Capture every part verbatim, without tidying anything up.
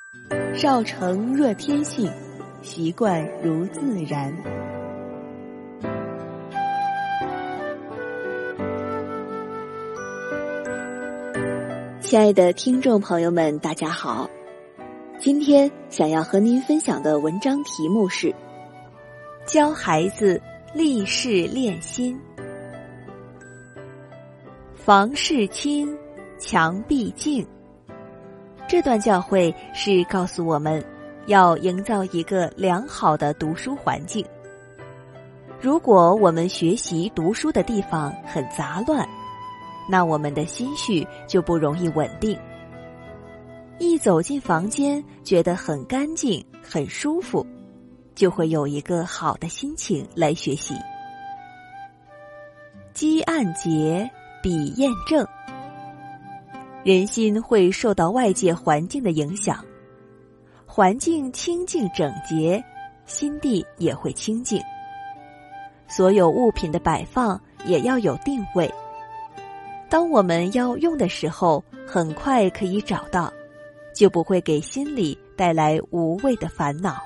少成若天性，习惯如自然。亲爱的听众朋友们，大家好，今天想要和您分享的文章题目是教孩子立事练心。房事清，墙壁净。这段教诲是告诉我们要营造一个良好的读书环境。如果我们学习读书的地方很杂乱，那我们的心绪就不容易稳定。一走进房间，觉得很干净、很舒服，就会有一个好的心情来学习。积案结，比验证。人心会受到外界环境的影响，环境清净整洁，心地也会清净。所有物品的摆放也要有定位，当我们要用的时候，很快可以找到，就不会给心里带来无谓的烦恼。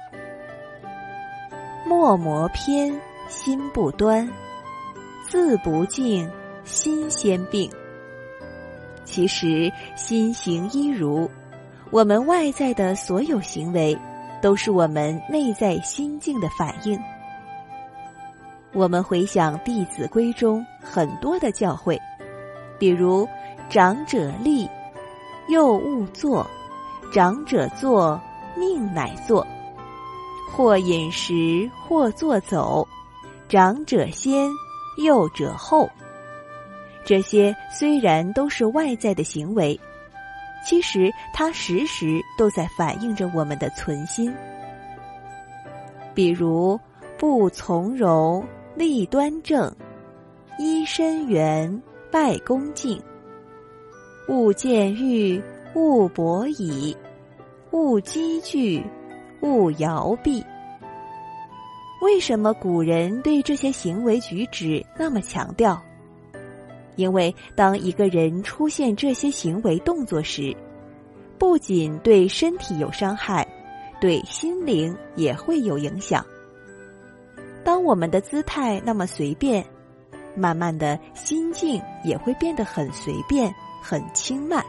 墨磨偏，心不端；字不净，心先病。其实心行一如，我们外在的所有行为都是我们内在心境的反应。我们回想《弟子规》中很多的教诲，比如长者立，幼勿坐；长者坐，命乃坐；或饮食，或坐走；长者先，幼者后。这些虽然都是外在的行为，其实它时时都在反映着我们的存心。比如不从容，立端正；揖深圆，拜恭敬；勿见欲，勿博倚；勿积聚，勿摇臂。为什么古人对这些行为举止那么强调？因为当一个人出现这些行为动作时，不仅对身体有伤害，对心灵也会有影响。当我们的姿态那么随便，慢慢的心境也会变得很随便，很轻慢。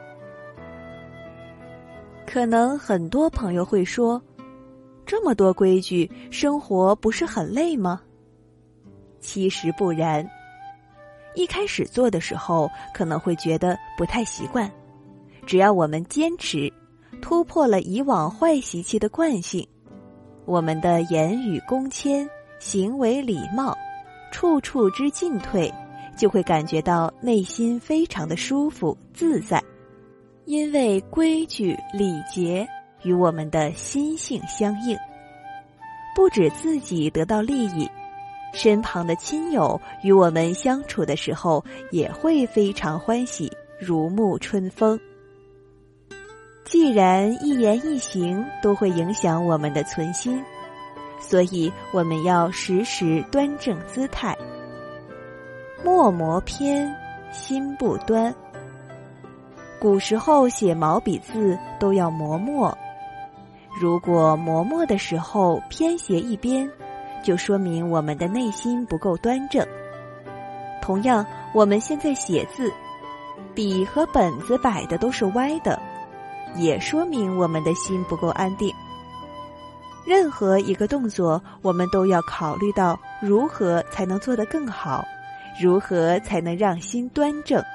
可能很多朋友会说，这么多规矩，生活不是很累吗？其实不然。一开始做的时候可能会觉得不太习惯，只要我们坚持，突破了以往坏习气的惯性，我们的言语恭谦，行为礼貌，处处之进退，就会感觉到内心非常的舒服自在。因为规矩礼节与我们的心性相应，不止自己得到利益，身旁的亲友与我们相处的时候也会非常欢喜，如沐春风。既然一言一行都会影响我们的存心，所以我们要时时端正姿态。墨磨偏，心不端。古时候写毛笔字都要磨墨，如果磨墨的时候偏斜一边，就说明我们的内心不够端正。同样，我们现在写字，笔和本子摆的都是歪的，也说明我们的心不够安定。任何一个动作，我们都要考虑到如何才能做得更好，如何才能让心端正。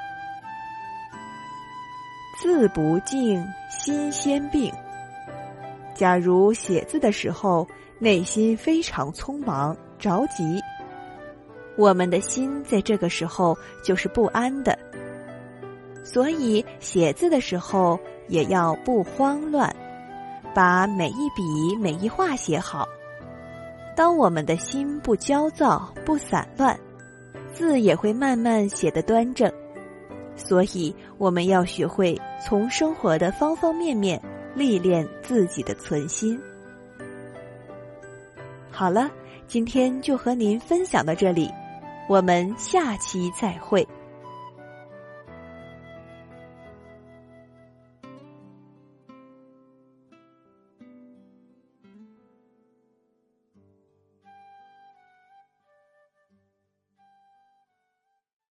字不净，心先病。假如写字的时候内心非常匆忙着急，我们的心在这个时候就是不安的。所以写字的时候也要不慌乱，把每一笔每一画写好。当我们的心不焦躁不散乱，字也会慢慢写得端正。所以我们要学会从生活的方方面面历练自己的存心。好了，今天就和您分享到这里，我们下期再会。